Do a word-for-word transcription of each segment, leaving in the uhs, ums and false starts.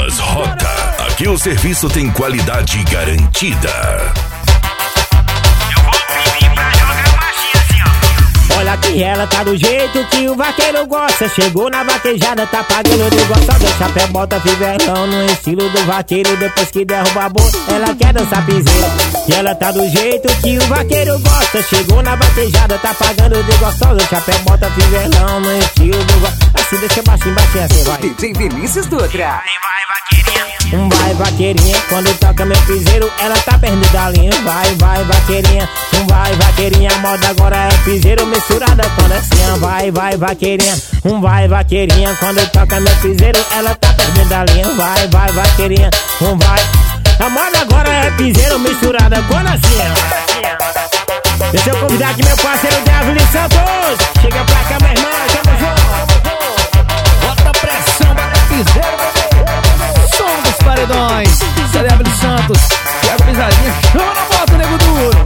Molas Rota. Aqui o serviço tem qualidade garantida. Olha que ela tá do jeito que o vaqueiro gosta. Chegou na vaquejada, tá pagando de gostosa. Chapéu, bota, fivelão no estilo do vaqueiro. Depois que derruba a boca, ela quer dançar piseiro. E ela tá do jeito que o vaqueiro gosta. Chegou na vaquejada, tá pagando de gostosa. Chapéu, bota, fivelão no estilo do vaqueiro. Assim, deixa baixinho, baixinho assim, vai. D J Vinícius Dutra. Um vai vaqueirinha, quando toca meu piseiro, ela tá perdendo a linha. Vai, vai vaqueirinha, um vai vaqueirinha. A moda agora é piseiro misturada com dancinha. Vai, vai vaqueirinha, um vai vaqueirinha. Quando toca meu piseiro, ela tá perdendo a linha. Vai, vai vaqueirinha, um vai. A moda agora é piseiro misturada com dancinha. Deixa eu convidar aqui meu parceiro Devil Santos. Chega pra cá, meu irmão, tamo junto. Bota pressão, bota piseiro. Som dos paredões, Celebra Santos, Thiago Pisadinha, chama na bota, nego duro.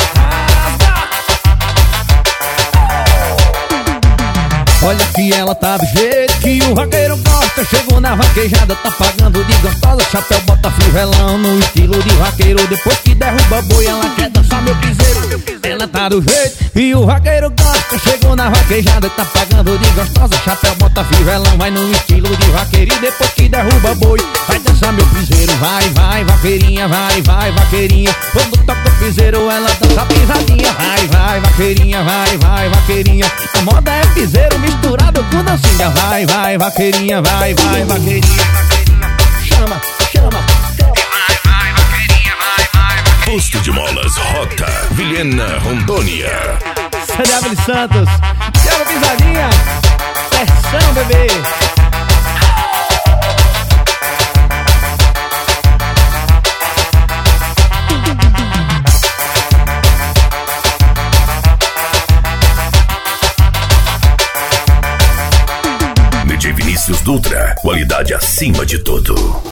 Olha que ela tá do jeito que o vaqueiro gosta. Chegou na vaquejada, tá pagando de gostosa. Chapéu, bota, fivelão no estilo de vaqueiro. Depois que derruba boi, ela quer dançar meu piseiro. Ela tá do jeito que o vaqueiro gosta. Chegou na vaquejada, tá pagando de gostosa. Chapéu, bota, fivelão, vai no estilo de vaqueiro. E depois que derruba boi, vai dançar meu piseiro. Vai, vai, vaqueirinha, vai, vai, vaqueirinha. Quando toca o piseiro, ela dança pisadinha. Vai, vai, vaqueirinha, vai, vai, vaqueirinha. A moda é piseiro misturado com dancinha. Vai, vai, vaqueirinha, vai, vai, vaqueirinha. Chama, chama, chama. Vai, vai, vaqueirinha, vai, vai, vaqueirinha. Posto de Molas Rota, Vilhena, Rondônia. Celebra Santos, Thiago Pisadinha. Pressão, bebê. D J Vinícius Dutra, qualidade acima de tudo.